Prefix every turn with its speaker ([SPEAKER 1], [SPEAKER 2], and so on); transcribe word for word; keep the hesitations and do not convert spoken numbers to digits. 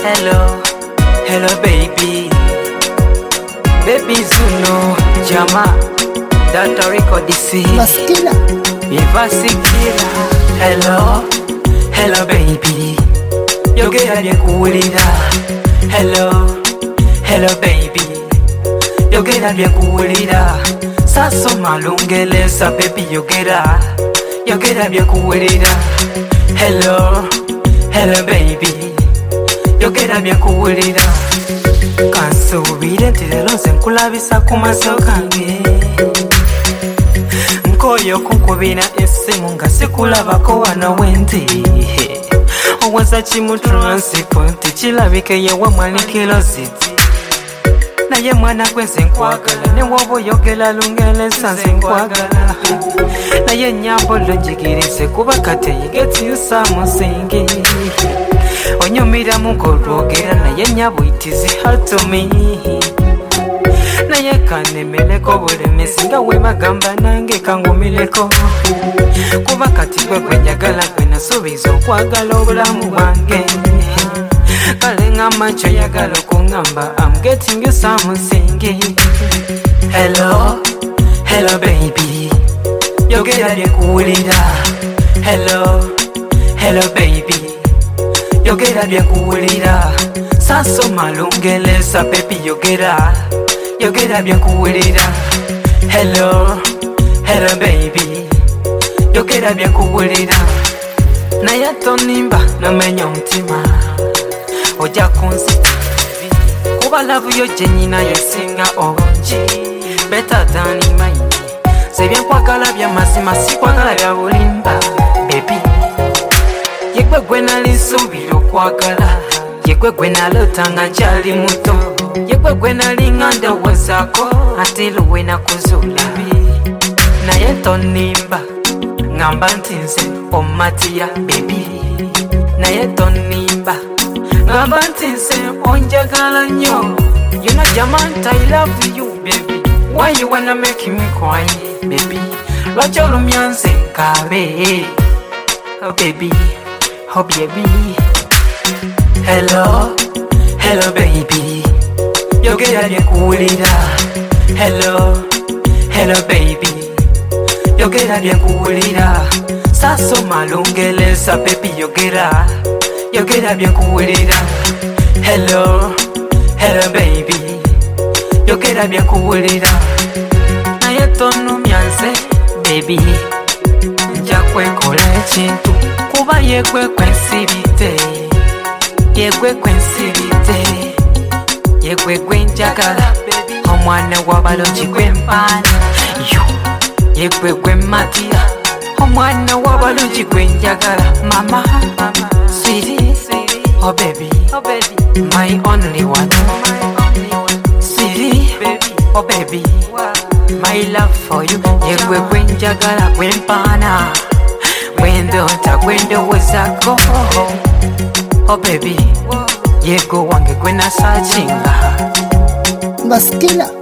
[SPEAKER 1] Hello, hello baby. Baby Zuno, Jama, Data Record D C
[SPEAKER 2] Maskila
[SPEAKER 1] Ivasikila. Hello, hello baby. Yogera bye kuwulira. Hello, hello baby. Yogera bye kuwulira. Saso malungeleza baby yogera. Yogera bye kuwulira. Hello, hello baby. Yogera bye kuwulira. Kansubire nti lero nze nkulabisa ku maaso gange. Nkoyo kunkubira essimu nga sikulabako wano wendi. Owaza kimu transport kirabika yewa mwanikiro ziti. Naye mwana gwe nze nkwagala ne woba oyogera Lungereza nze nkwagala. Naye nnyambo njigirize kuba kati get you something. Onyumira mugolwogera naye nnyabo it is hard to me. Naye kanemeleko bulemesi nga webagamba nange kangumireko. Kuba kati gwe gwe njagala gwe nasuubiza okwagala obulamu bwange. Kale ngamba ky'oyagala okuŋŋamba I'm getting you something. Hello, hello baby. Yogera bye kuwulira. Hello, hello baby. Yogera bye kuwulira. Saso malungeleza baby yogera. Yogera bye kuwulira. Hello, hello baby. Yogera bye kuwulira. Naye tonimba nomenya omutima. Ojja kunzita kuba love yo gye nnyina yesinga obungi. Better than mine. Se byenkwagala bya mazima sikwagala bya bulimba baby. Yegwe gwe nali nsuubira okwagala. Yegwe gwe naloota nga nkyali muto. Yegwe gwe nali nga ndowoozaako ate luwe nakuzuula. Naye tonimba ngamba nti nze ommatira baby. Naye tonimba ngamba nti nze onjagala nnyo. You know Jamant, I love you baby. Why you wanna make me cry baby? Lwaki olumya nze nkabe. Oh baby, oh baby. Hello, hello baby. Yogera bye kuwulira. Hello, hello baby. Yogera bye kuwulira. Saso malungeleza baby yogera. Yogera bye kuwulira. Hello, hello baby. Yogera bye kuwulira. Naye tonumya nze baby. Nja kwekola ekintu kuba yegwe kwensibite. Yegwe kwensibite. Yegwe gwe njagala omwana w'abalogi gwe mpaana. Yegwe gwe mmatira omwana w'abalogi gwe njagala mama. Sweetie, oh baby, my only one. Sweetie, oh baby, my love for you. Yegwe gwe njagala gwe mpaana. Gwe ndoota gwe ndowoozaako. Oh baby, yego wange gwe nasakinga.
[SPEAKER 2] Maskila